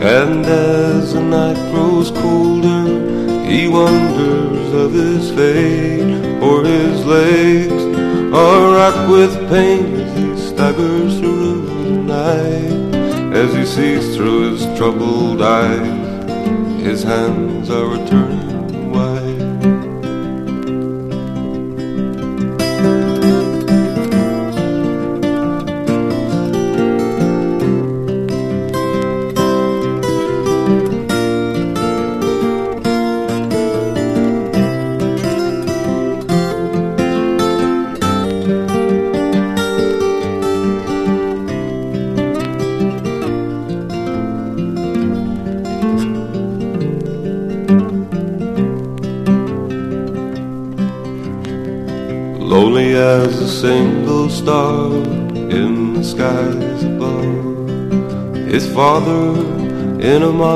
And as the night grows colder, he wonders of his fate, for his legs are racked with pain as he staggers through the night. As he sees through his troubled eyes, his hands are returning wide. Lonely as a single star in the skies above, his father in a